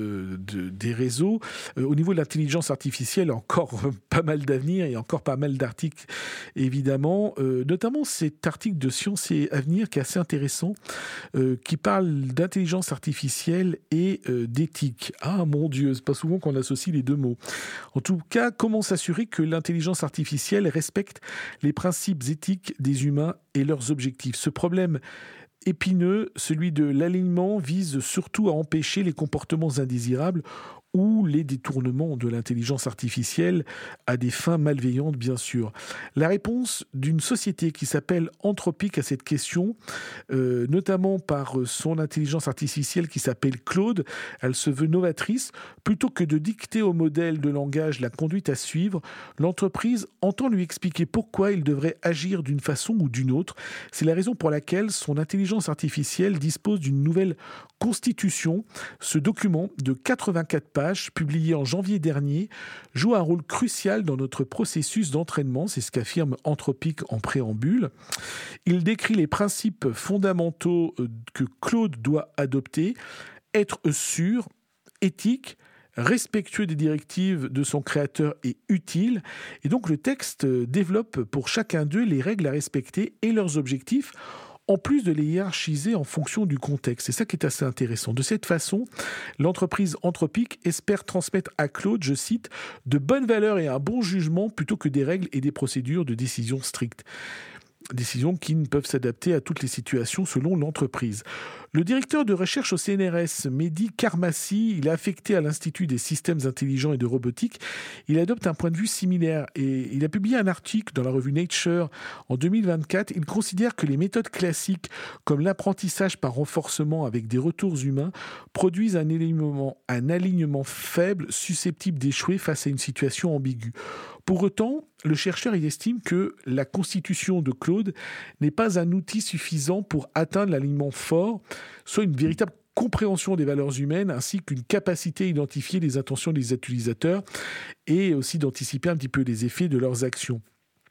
des réseaux. Au niveau de l'intelligence artificielle, encore pas mal d'avenir et encore pas mal d'articles, évidemment. Notamment cet article de Science et Avenir qui est assez intéressant, qui parle d'intelligence artificielle et d'éthique. Ah mon Dieu, c'est pas souvent qu'on associe les deux mots. En tout cas, comment s'assurer que l'intelligence artificielle respecte les principes éthiques des humains et leurs objectifs ? Ce problème épineux, celui de l'alignement, vise surtout à empêcher les comportements indésirables ou les détournements de l'intelligence artificielle à des fins malveillantes, bien sûr. La réponse d'une société qui s'appelle Anthropic à cette question, notamment par son intelligence artificielle qui s'appelle Claude, elle se veut novatrice. Plutôt que de dicter au modèle de langage la conduite à suivre, l'entreprise entend lui expliquer pourquoi il devrait agir d'une façon ou d'une autre. C'est la raison pour laquelle son intelligence artificielle dispose d'une nouvelle constitution. Ce document de 84 pages, publié en janvier dernier, joue un rôle crucial dans notre processus d'entraînement, c'est ce qu'affirme Anthropic en préambule. Il décrit les principes fondamentaux que Claude doit adopter, être sûr, éthique, respectueux des directives de son créateur et utile. Et donc le texte développe pour chacun d'eux les règles à respecter et leurs objectifs, en plus de les hiérarchiser en fonction du contexte. C'est ça qui est assez intéressant. De cette façon, l'entreprise Anthropic espère transmettre à Claude, je cite, « de bonnes valeurs et un bon jugement plutôt que des règles et des procédures de décision strictes ». Décisions qui ne peuvent s'adapter à toutes les situations selon l'entreprise. Le directeur de recherche au CNRS, Mehdi Karmassi, il est affecté à l'Institut des systèmes intelligents et de robotique. Il adopte un point de vue similaire et il a publié un article dans la revue Nature en 2024. Il considère que les méthodes classiques comme l'apprentissage par renforcement avec des retours humains produisent un alignement faible susceptible d'échouer face à une situation ambiguë. Pour autant, le chercheur il estime que la constitution de Claude n'est pas un outil suffisant pour atteindre l'alignement fort, soit une véritable compréhension des valeurs humaines ainsi qu'une capacité à identifier les intentions des utilisateurs et aussi d'anticiper un petit peu les effets de leurs actions.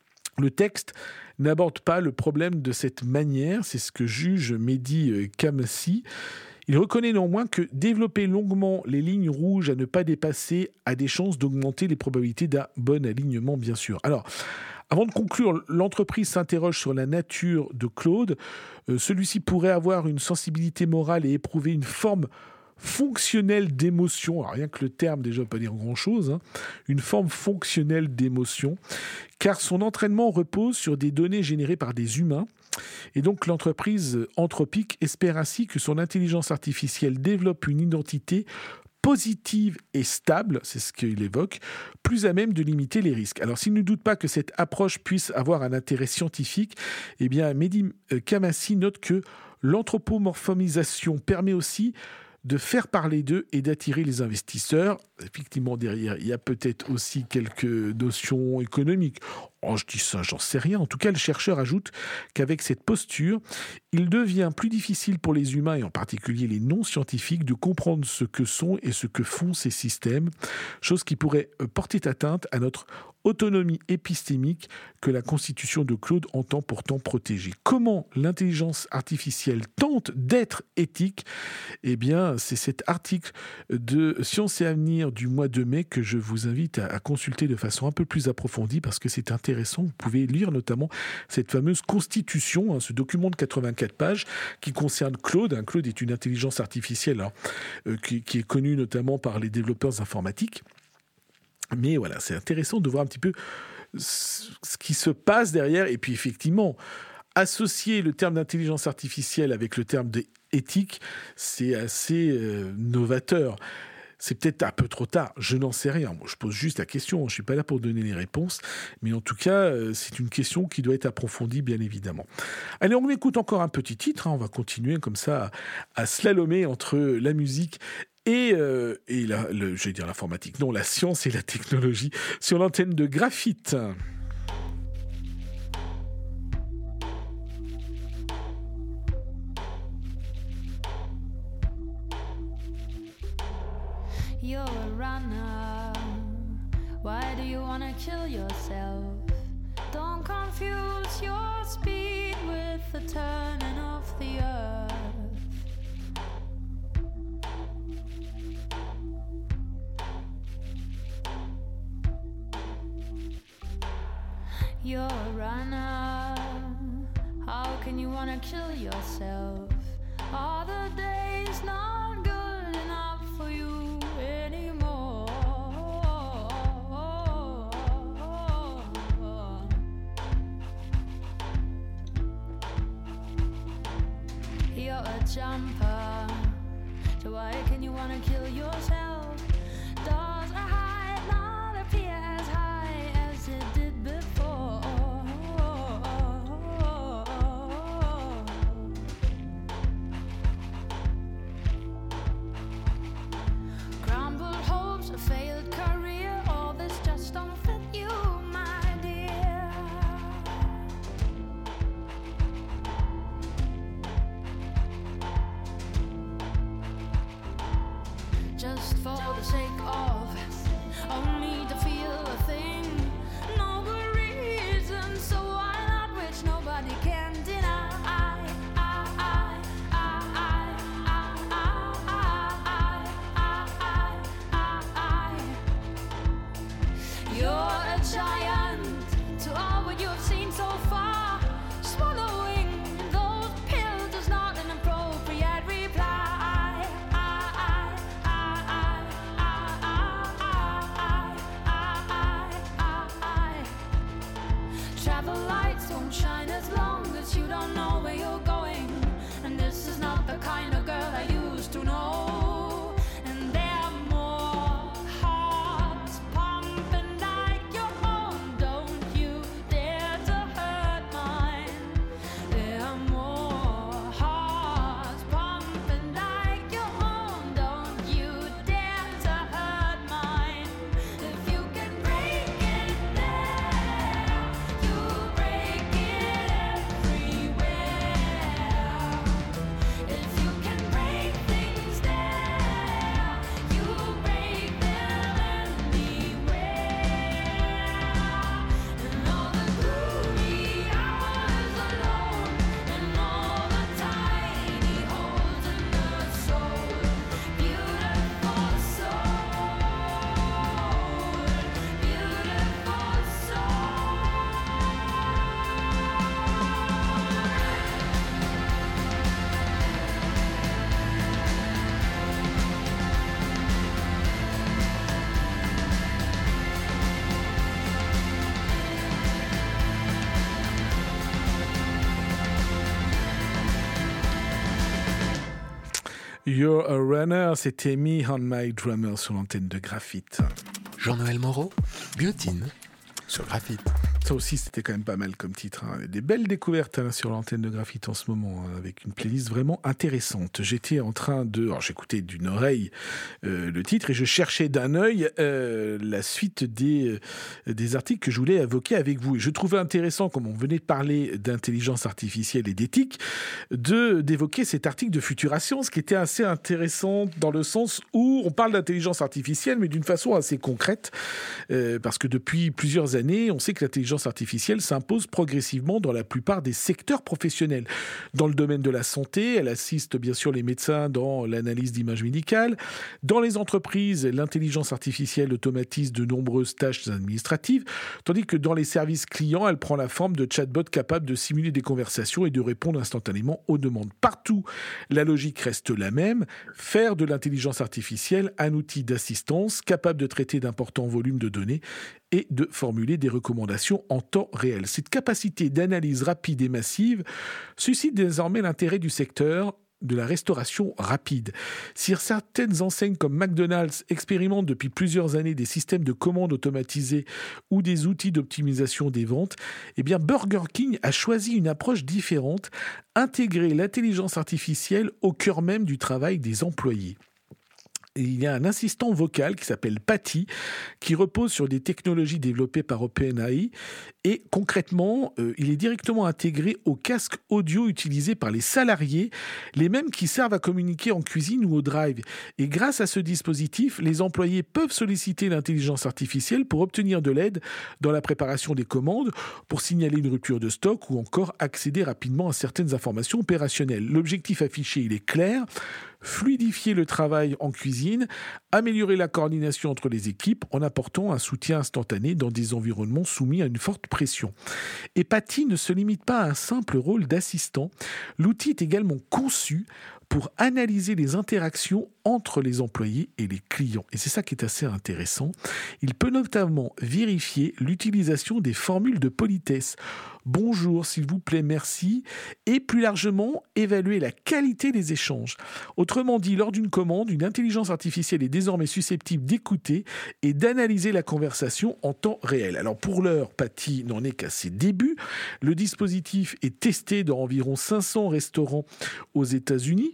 Le texte n'aborde pas le problème de cette manière, c'est ce que juge Mehdi Karmassi. Il reconnaît néanmoins que développer longuement les lignes rouges à ne pas dépasser a des chances d'augmenter les probabilités d'un bon alignement, bien sûr. Alors, avant de conclure, l'entreprise s'interroge sur la nature de Claude. Celui-ci pourrait avoir une sensibilité morale et éprouver une forme fonctionnelle d'émotion. Alors, rien que le terme déjà ne veut pas dire grand-chose. Une forme fonctionnelle d'émotion, car son entraînement repose sur des données générées par des humains. Et donc l'entreprise Anthropic espère ainsi que son intelligence artificielle développe une identité positive et stable, c'est ce qu'il évoque, plus à même de limiter les risques. Alors s'il ne doute pas que cette approche puisse avoir un intérêt scientifique, eh bien Mehdi Karmassi note que l'anthropomorphisation permet aussi de faire parler d'eux et d'attirer les investisseurs. Effectivement, derrière, il y a peut-être aussi quelques notions économiques. Je dis ça, j'en sais rien. En tout cas, le chercheur ajoute qu'avec cette posture, il devient plus difficile pour les humains, et en particulier les non-scientifiques, de comprendre ce que sont et ce que font ces systèmes, chose qui pourrait porter atteinte à notre autonomie épistémique que la Constitution de Claude entend pourtant protéger. Comment l'intelligence artificielle tente d'être éthique ? Eh bien, c'est cet article de Science et Avenir du mois de mai que je vous invite à consulter de façon un peu plus approfondie parce que c'est intéressant. Vous pouvez lire notamment cette fameuse Constitution, ce document de 84 pages qui concerne Claude. Claude est une intelligence artificielle qui est connue notamment par les développeurs informatiques. Mais voilà, c'est intéressant de voir un petit peu ce qui se passe derrière. Et puis effectivement, associer le terme d'intelligence artificielle avec le terme d'éthique, c'est assez novateur. C'est peut-être un peu trop tard, je n'en sais rien. Moi, je pose juste la question, je ne suis pas là pour donner les réponses. Mais en tout cas, c'est une question qui doit être approfondie, bien évidemment. Allez, on écoute encore un petit titre. On va continuer comme ça à slalomer entre la musique et je vais dire l'informatique, non, la science et la technologie sur l'antenne de Graphite. You're a runner. Why do you wanna kill yourself? Don't confuse your speed with the turning of the earth. You're a runner. How can you wanna kill yourself? Are the days not good enough for you anymore? You're a jumper. So why can you wanna kill yourself? Does a height not appear as high as it did before? Crumbled hopes, a failed career, all this just don't fit you, my dear. Just for the sake of only to feel a thing, no good reason, so why not, which nobody can deny. You're a giant to all what you've seen so far. Swallowing those pills is not an appropriate reply. Travel lights won't shine as long as you don't know where you're going. And this is not the kind of girl I used to know. And there are more hearts pumping like your own. Don't you dare to hurt mine. There are more hearts pumping like your own. Don't you dare to hurt mine. If you can break it there, you break it everywhere. If you can break things there, you break them anywhere. And all the gloomy hours alone, and all the tiny holes in the soul, beautiful soul, beautiful soul. You're a runner, c'était Me on My Drummer sur l'antenne de Graphite. Jean-Noël Moreau, Biotine, sur Graphite. Ça aussi, c'était quand même pas mal comme titre. Hein. Des belles découvertes sur l'antenne de Graphite en ce moment, avec une playlist vraiment intéressante. J'étais en train de... Alors, j'écoutais d'une oreille le titre et je cherchais d'un œil la suite des articles que je voulais évoquer avec vous. Et je trouvais intéressant, comme on venait de parler d'intelligence artificielle et d'éthique, d'évoquer cet article de Futura Science qui était assez intéressant dans le sens où on parle d'intelligence artificielle, mais d'une façon assez concrète, parce que depuis plusieurs années, on sait que l'intelligence artificielle s'impose progressivement dans la plupart des secteurs professionnels. Dans le domaine de la santé, elle assiste bien sûr les médecins dans l'analyse d'images médicales. Dans les entreprises, l'intelligence artificielle automatise de nombreuses tâches administratives, tandis que dans les services clients, elle prend la forme de chatbots capables de simuler des conversations et de répondre instantanément aux demandes. Partout, la logique reste la même, faire de l'intelligence artificielle un outil d'assistance capable de traiter d'importants volumes de données et de formuler des recommandations en temps réel. Cette capacité d'analyse rapide et massive suscite désormais l'intérêt du secteur de la restauration rapide. Si certaines enseignes comme McDonald's expérimentent depuis plusieurs années des systèmes de commandes automatisés ou des outils d'optimisation des ventes, eh bien Burger King a choisi une approche différente, intégrer l'intelligence artificielle au cœur même du travail des employés. Et il y a un assistant vocal qui s'appelle Patty, qui repose sur des technologies développées par OpenAI. Et concrètement, il est directement intégré au casque audio utilisé par les salariés, les mêmes qui servent à communiquer en cuisine ou au drive. Et grâce à ce dispositif, les employés peuvent solliciter l'intelligence artificielle pour obtenir de l'aide dans la préparation des commandes, pour signaler une rupture de stock ou encore accéder rapidement à certaines informations opérationnelles. L'objectif affiché, il est clair: fluidifier le travail en cuisine, améliorer la coordination entre les équipes en apportant un soutien instantané dans des environnements soumis à une forte pression. Et Patty ne se limite pas à un simple rôle d'assistant. L'outil est également conçu pour analyser les interactions entre les employés et les clients. Et c'est ça qui est assez intéressant. Il peut notamment vérifier l'utilisation des formules de politesse. Bonjour, s'il vous plaît, merci. Et plus largement, évaluer la qualité des échanges. Autrement dit, lors d'une commande, une intelligence artificielle est désormais susceptible d'écouter et d'analyser la conversation en temps réel. Alors pour l'heure, Patty n'en est qu'à ses débuts. Le dispositif est testé dans environ 500 restaurants aux États-Unis,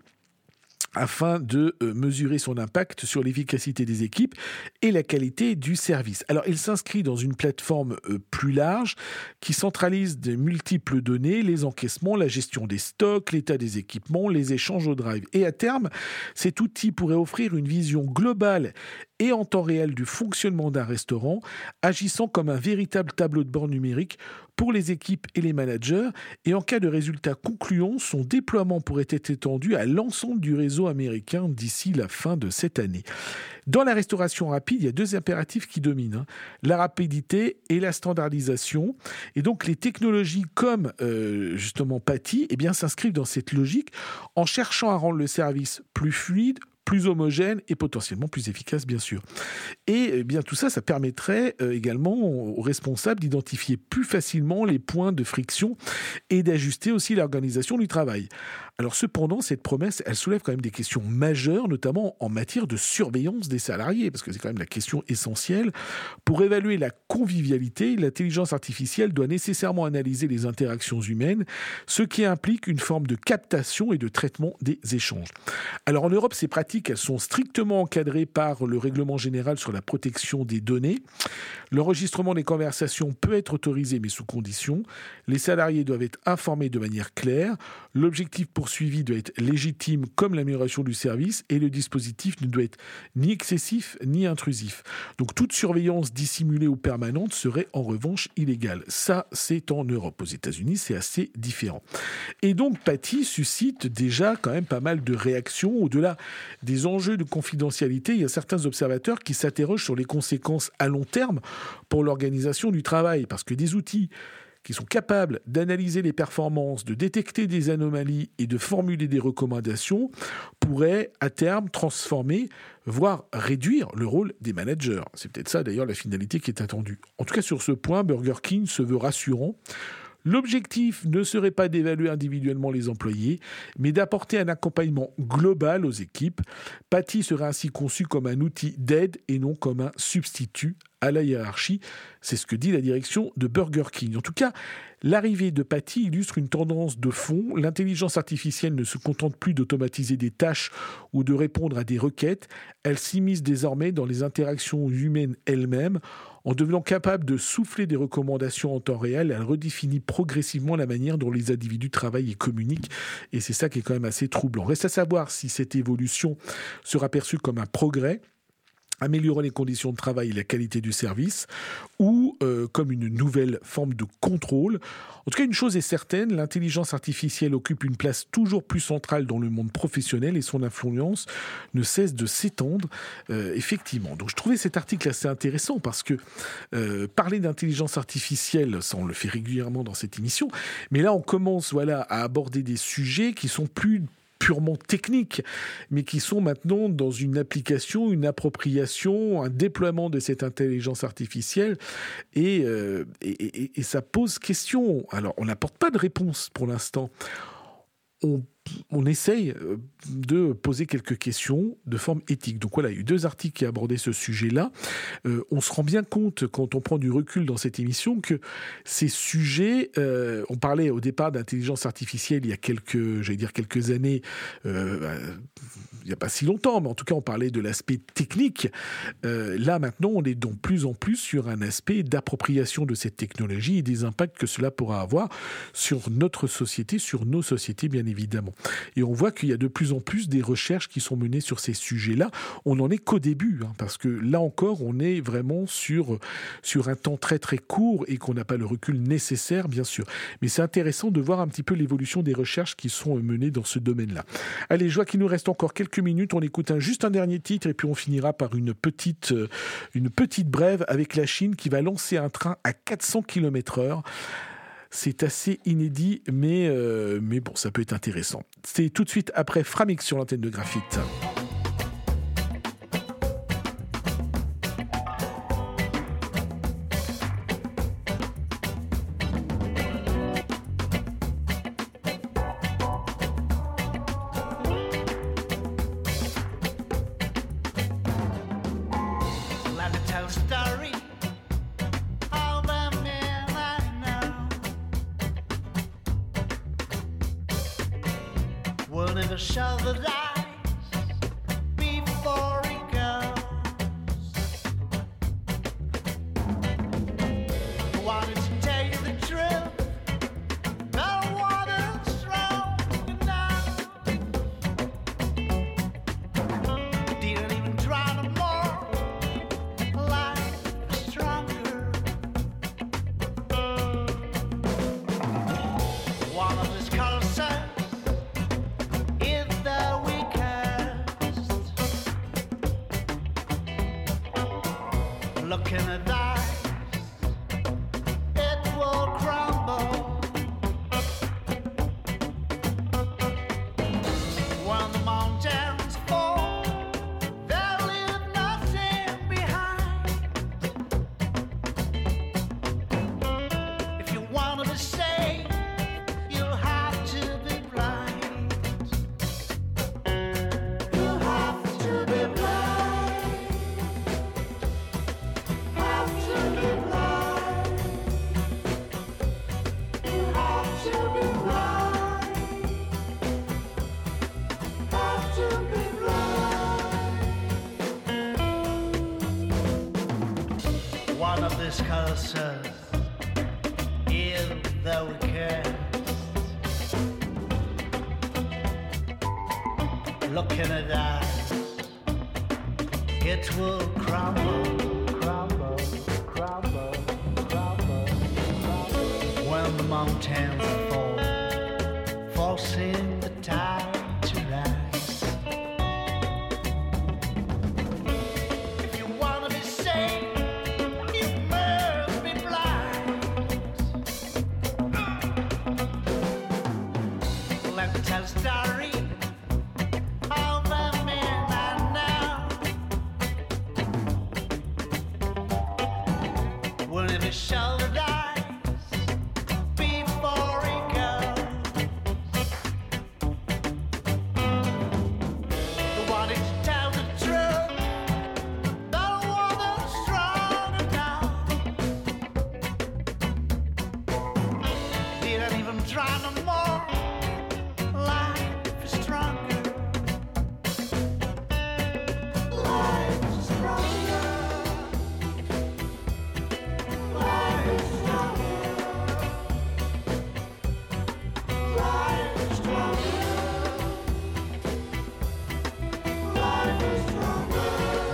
afin de mesurer son impact sur l'efficacité des équipes et la qualité du service. Alors, il s'inscrit dans une plateforme plus large qui centralise de multiples données, les encaissements, la gestion des stocks, l'état des équipements, les échanges au drive. Et à terme, cet outil pourrait offrir une vision globale et en temps réel du fonctionnement d'un restaurant, agissant comme un véritable tableau de bord numérique pour les équipes et les managers. Et en cas de résultat concluant, son déploiement pourrait être étendu à l'ensemble du réseau américain d'ici la fin de cette année. Dans la restauration rapide, il y a deux impératifs qui dominent, la rapidité et la standardisation. Et donc les technologies comme justement Patty, eh bien, s'inscrivent dans cette logique en cherchant à rendre le service plus fluide, plus homogène et potentiellement plus efficace, bien sûr. Et eh bien tout ça, ça permettrait également aux responsables d'identifier plus facilement les points de friction et d'ajuster aussi l'organisation du travail. Alors cependant, cette promesse, elle soulève quand même des questions majeures, notamment en matière de surveillance des salariés, parce que c'est quand même la question essentielle. Pour évaluer la convivialité, l'intelligence artificielle doit nécessairement analyser les interactions humaines, ce qui implique une forme de captation et de traitement des échanges. Alors en Europe, ces pratiques, elles sont strictement encadrées par le règlement général sur la protection des données. L'enregistrement des conversations peut être autorisé, mais sous condition. Les salariés doivent être informés de manière claire. L'objectif poursuivi doit être légitime comme l'amélioration du service et le dispositif ne doit être ni excessif ni intrusif. Donc toute surveillance dissimulée ou permanente serait en revanche illégale. Ça, c'est en Europe. Aux États-Unis, c'est assez différent. Et donc Patty suscite déjà quand même pas mal de réactions. Au-delà des enjeux de confidentialité, il y a certains observateurs qui s'interrogent sur les conséquences à long terme pour l'organisation du travail, parce que des outils qui sont capables d'analyser les performances, de détecter des anomalies et de formuler des recommandations pourraient à terme transformer, voire réduire le rôle des managers. C'est peut-être ça d'ailleurs la finalité qui est attendue. En tout cas sur ce point, Burger King se veut rassurant. L'objectif ne serait pas d'évaluer individuellement les employés, mais d'apporter un accompagnement global aux équipes. Patty serait ainsi conçu comme un outil d'aide et non comme un substitut à la hiérarchie. C'est ce que dit la direction de Burger King. En tout cas, l'arrivée de Patty illustre une tendance de fond. L'intelligence artificielle ne se contente plus d'automatiser des tâches ou de répondre à des requêtes. Elle s'immisce désormais dans les interactions humaines elles-mêmes. En devenant capable de souffler des recommandations en temps réel, elle redéfinit progressivement la manière dont les individus travaillent et communiquent. Et c'est ça qui est quand même assez troublant. Reste à savoir si cette évolution sera perçue comme un progrès, améliorer les conditions de travail et la qualité du service, ou comme une nouvelle forme de contrôle. En tout cas, une chose est certaine, l'intelligence artificielle occupe une place toujours plus centrale dans le monde professionnel et son influence ne cesse de s'étendre, effectivement. Donc je trouvais cet article assez intéressant parce que parler d'intelligence artificielle, ça on le fait régulièrement dans cette émission, mais là on commence à aborder des sujets qui sont plus purement techniques, mais qui sont maintenant dans une application, une appropriation, un déploiement de cette intelligence artificielle, et ça pose question. Alors, on n'apporte pas de réponse pour l'instant. On essaye de poser quelques questions de forme éthique. Donc voilà, il y a eu 2 articles qui abordaient ce sujet-là. On se rend bien compte, quand on prend du recul dans cette émission, que ces sujets, on parlait au départ d'intelligence artificielle il y a quelques années, il n'y a pas si longtemps, mais en tout cas on parlait de l'aspect technique. Là maintenant, on est de plus en plus sur un aspect d'appropriation de cette technologie et des impacts que cela pourra avoir sur notre société, sur nos sociétés bien évidemment. Et on voit qu'il y a de plus en plus des recherches qui sont menées sur ces sujets-là. On n'en est qu'au début, parce que là encore, on est vraiment sur un temps très très court et qu'on n'a pas le recul nécessaire, bien sûr. Mais c'est intéressant de voir un petit peu l'évolution des recherches qui sont menées dans ce domaine-là. Allez, je vois qu'il nous reste encore quelques minutes. On écoute juste un dernier titre et puis on finira par une petite brève avec la Chine qui va lancer un train à 400 km/h. C'est assez inédit, mais bon, ça peut être intéressant. C'est tout de suite après Framix sur l'antenne de Graphite. Looking at that, it will crumble, crumble, crumble, crumble, crumble. When the mountains fall, forcing the tide to rise. If you wanna be safe, you must be blind. Let me tell a story. no more. Life is stronger. Life is stronger. Life is stronger. Life is stronger. Life is stronger.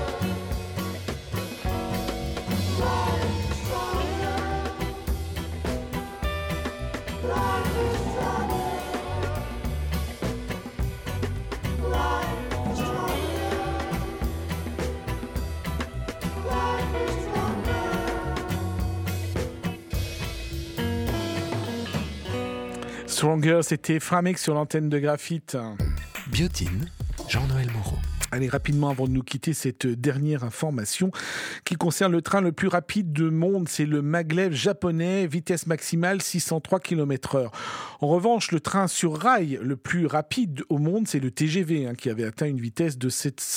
Life is stronger. Life is stronger. Life is stronger. Life is stronger. Stronger, c'était Framex sur l'antenne de Graphite. Biotine, Jean-Noël Moreau. Allez, rapidement, avant de nous quitter, cette dernière information qui concerne le train le plus rapide du monde, c'est le maglev japonais, vitesse maximale 603 km/h. En revanche, le train sur rail le plus rapide au monde, c'est le TGV, qui avait atteint une vitesse de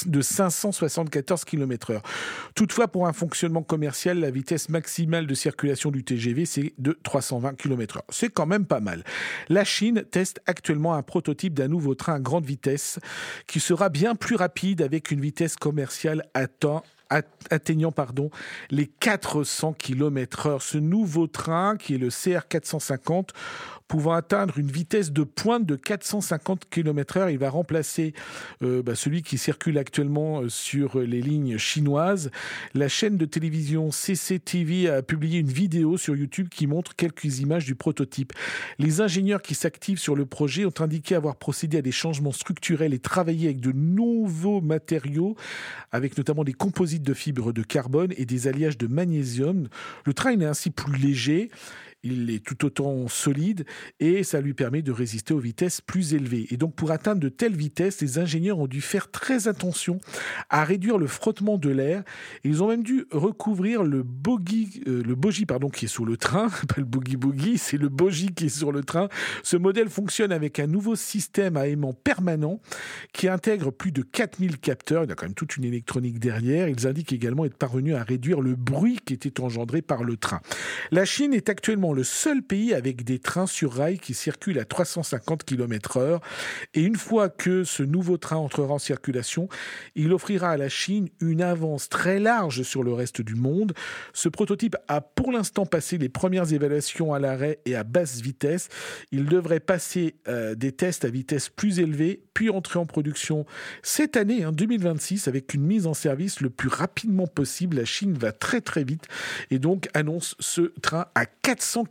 574 km/h. Toutefois, pour un fonctionnement commercial, la vitesse maximale de circulation du TGV, c'est de 320 km/h. C'est quand même pas mal. La Chine teste actuellement un prototype d'un nouveau train à grande vitesse qui sera bien plus rapide avec une vitesse commerciale atteignant les 400 km/h. Ce nouveau train, qui est le CR450, pouvant atteindre une vitesse de pointe de 450 km/h, il va remplacer celui qui circule actuellement sur les lignes chinoises. La chaîne de télévision CCTV a publié une vidéo sur YouTube qui montre quelques images du prototype. Les ingénieurs qui s'activent sur le projet ont indiqué avoir procédé à des changements structurels et travaillé avec de nouveaux matériaux, avec notamment des composites de fibres de carbone et des alliages de magnésium. Le train est ainsi plus léger. Il est tout autant solide et ça lui permet de résister aux vitesses plus élevées. Et donc, pour atteindre de telles vitesses, les ingénieurs ont dû faire très attention à réduire le frottement de l'air. Ils ont même dû recouvrir le bogie qui est sur le train. Pas le boogie, c'est le bogie qui est sur le train. Ce modèle fonctionne avec un nouveau système à aimant permanent qui intègre plus de 4000 capteurs. Il y a quand même toute une électronique derrière. Ils indiquent également être parvenus à réduire le bruit qui était engendré par le train. La Chine est actuellement le seul pays avec des trains sur rail qui circulent à 350 km/h. Et une fois que ce nouveau train entrera en circulation, il offrira à la Chine une avance très large sur le reste du monde. Ce prototype a pour l'instant passé les premières évaluations à l'arrêt et à basse vitesse. Il devrait passer des tests à vitesse plus élevée, puis entrer en production cette année, 2026, avec une mise en service le plus rapidement possible. La Chine va très très vite et donc annonce ce train à 400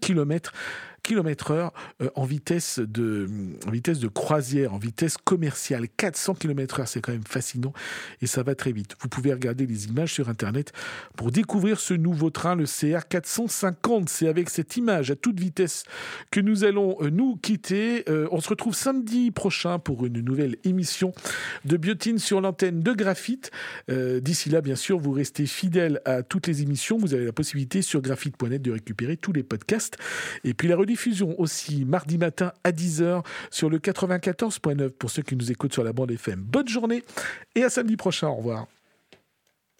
km/h en vitesse de croisière, en vitesse commerciale. 400 km/h, c'est quand même fascinant et ça va très vite. Vous pouvez regarder les images sur Internet pour découvrir ce nouveau train, le CR450. C'est avec cette image à toute vitesse que nous allons nous quitter. On se retrouve samedi prochain pour une nouvelle émission de Biotine sur l'antenne de Graphite. D'ici là, bien sûr, vous restez fidèles à toutes les émissions. Vous avez la possibilité sur graphite.net de récupérer tous les podcasts. Et puis la rediffusion aussi mardi matin à 10h sur le 94.9 pour ceux qui nous écoutent sur la bande FM. Bonne journée et à samedi prochain. Au revoir.